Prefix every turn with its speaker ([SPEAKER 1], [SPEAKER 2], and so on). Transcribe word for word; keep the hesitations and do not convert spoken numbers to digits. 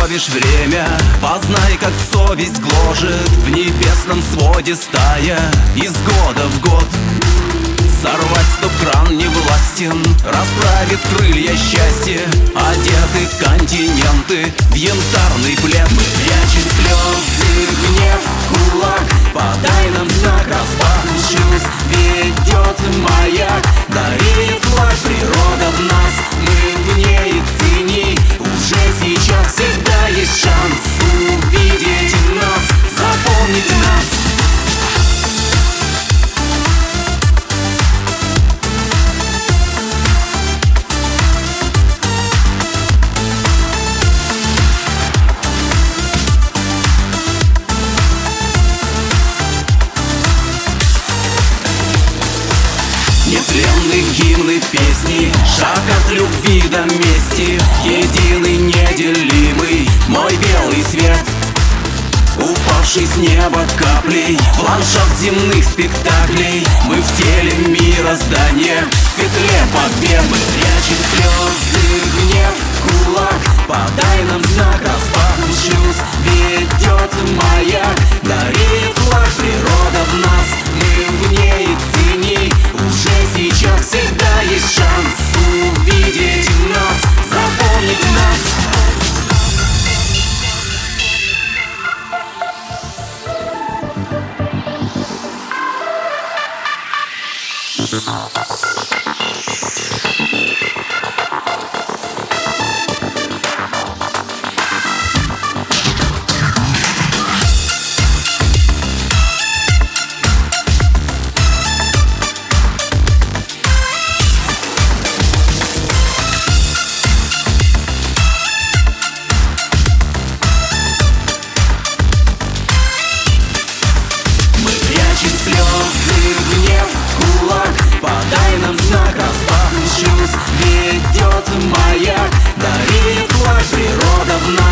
[SPEAKER 1] остановишь время. Познай, как совесть гложет в небесном своде стая. Из года в год сорвать стоп-кран не властен, расправит крылья счастья, одеты континенты в янтарный плед. Мы прячем слезы, гнев, кулак, подай нам знак, распахнуть шлюз. Ведет маяк, дарит флаг, природа в нас, мы в ней цени. Уже сейчас всегда есть шанс увидеть нас, запомнить нас. Нетленные гимны, песни, шаг от любви до мести. Единый, неделимый, мой белый свет, упавший с неба каплей в ландшафт земных спектаклей. Мы в теле мироздания, в петле побед. Мы прячем слезы, гнев, кулак, подай нам знак, распахнуть шлюз. Ведет маяк, дарит флаг, природа в нас, мы в ней цени. Уже сейчас всегда есть шанс увидеть нас, запомнить нас. Слезы, гнев, кулак, подай нам знак, распахнуть шлюз. Ведет маяк, дарит флаг, природа в нас.